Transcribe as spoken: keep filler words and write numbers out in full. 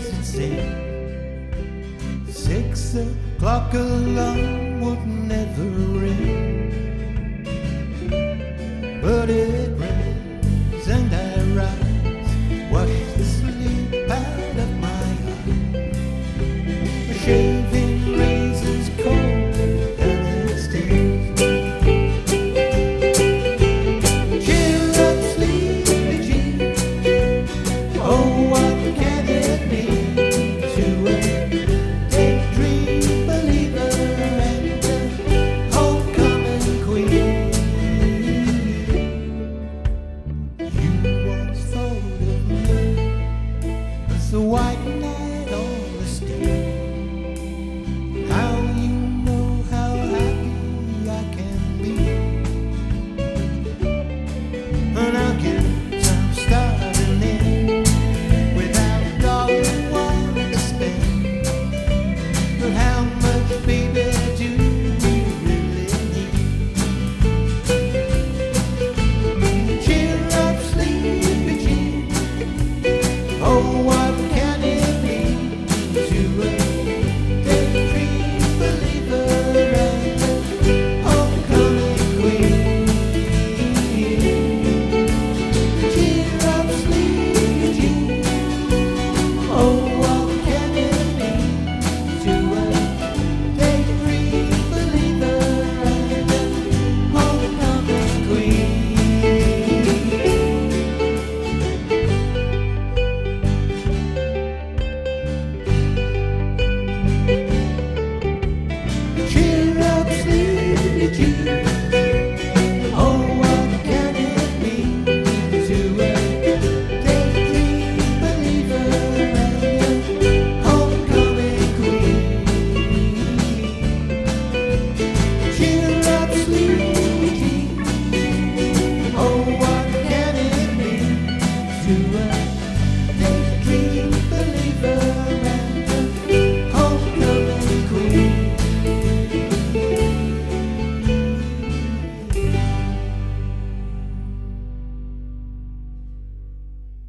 it seemed. Six o'clock alarm would never ring, but it rings and I rise, wash the sleep out of my eyes. A shaving razor's cold and it stings. Cheer up, sleepy Jean. Oh, what can it mean to a daydream believer and a homecoming queen? You once thought of me as the white knight on the stage.